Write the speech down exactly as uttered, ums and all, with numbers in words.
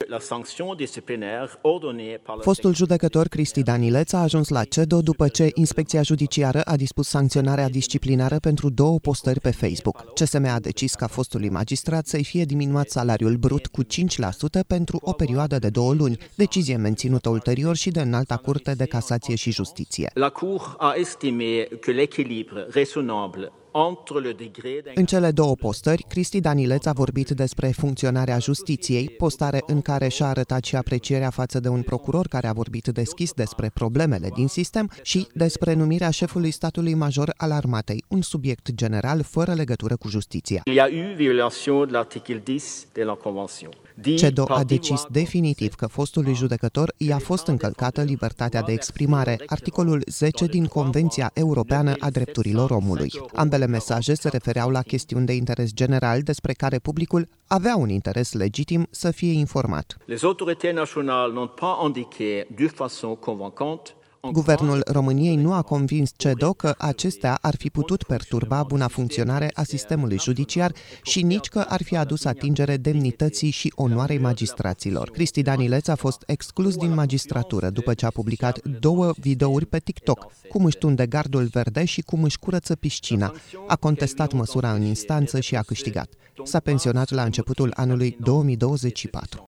Fostul judecător Cristi Danileț a ajuns la C E D O după ce Inspecția Judiciară a dispus sancționarea disciplinară pentru două postări pe Facebook. C S M a decis ca fostului magistrat să-i fie diminuat salariul brut cu cinci la sută pentru o perioadă de două luni, decizie menținută ulterior și de Înalta Curte de Casație și Justiție. La Cour a estimé que l'équilibre raisonnable În cele două postări, Cristi Danileț a vorbit despre funcționarea justiției, postare în care și-a arătat și aprecierea față de un procuror care a vorbit deschis despre problemele din sistem și despre numirea șefului statului major al armatei, un subiect general fără legătură cu justiția. Il y a eu violation de l'article dix de la Convention. C E D O a decis definitiv că fostului judecător i-a fost încălcată libertatea de exprimare, articolul zece din Convenția Europeană a Drepturilor Omului. Ambele mesaje se refereau la chestiuni de interes general despre care publicul avea un interes legitim să fie informat. Les autorités nationales n'ont pas indiqué de façon convaincante. Guvernul României nu a convins C E D O că acestea ar fi putut perturba buna funcționare a sistemului judiciar și nici că ar fi adus atingere demnității și onoarei magistraților. Cristi Danileț a fost exclus din magistratură după ce a publicat două videouri pe TikTok, cum își tunde gardul verde și cum își curăță piscina. A contestat măsura în instanță și a câștigat. S-a pensionat la începutul anului două mii douăzeci și patru.